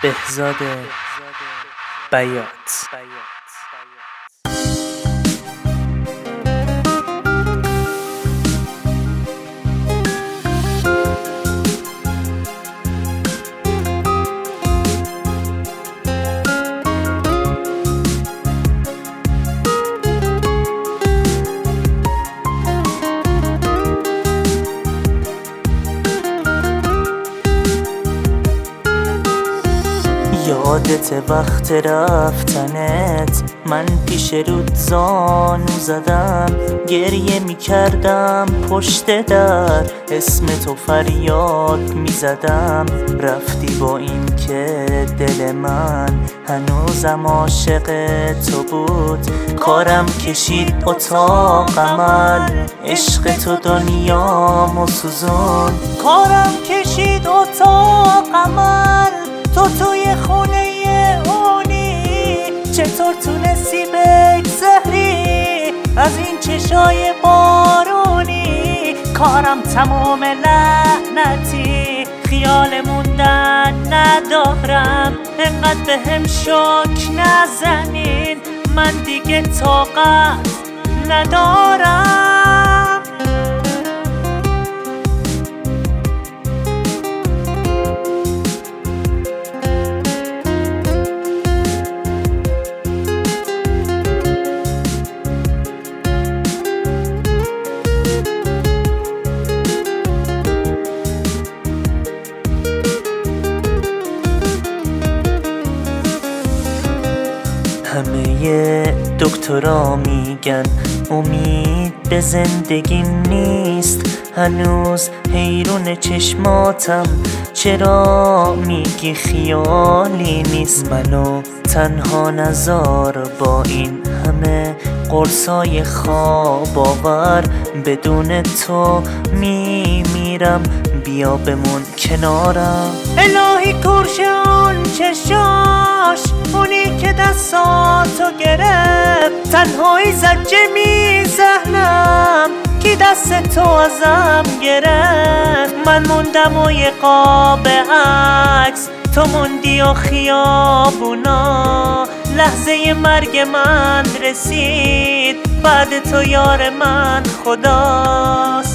بهزاد بیات. یادت وقت رفتنت من پیش رود زانو زدم، گریه میکردم پشت در، اسم تو فریاد میزدم. رفتی با این که دل من هنوزم عاشق تو بود، کارم کشید اتاق عمل، عشق تو دنیامو سوزون. کارم کشید اتاق عمل، تو توی خونه اونی، چطور تونستی بگذری از این چشای بارونی؟ کارم تموم لعنتی، خیال موندن ندارم، انقدر بهم شک نزنین، من دیگه طاقت ندارم. همه دکترا میگن امید به زندگی نیست، هنوز حیرون چشماتم چرا میگی خیالی نیست؟ منو تنها نذار با این همه قرصای خواب آور، بدون تو میمیرم، بیا بمون کنارم. الهی کورش اون چشاش، اونی که دستاتو گرفت، تنهایی زجه میزنم کی دست تو ازم گرفت. من موندم و یه قاب عکس، تو موندی و خیابونا، لحظه مرگ من رسید، بعد تو یار من خداست.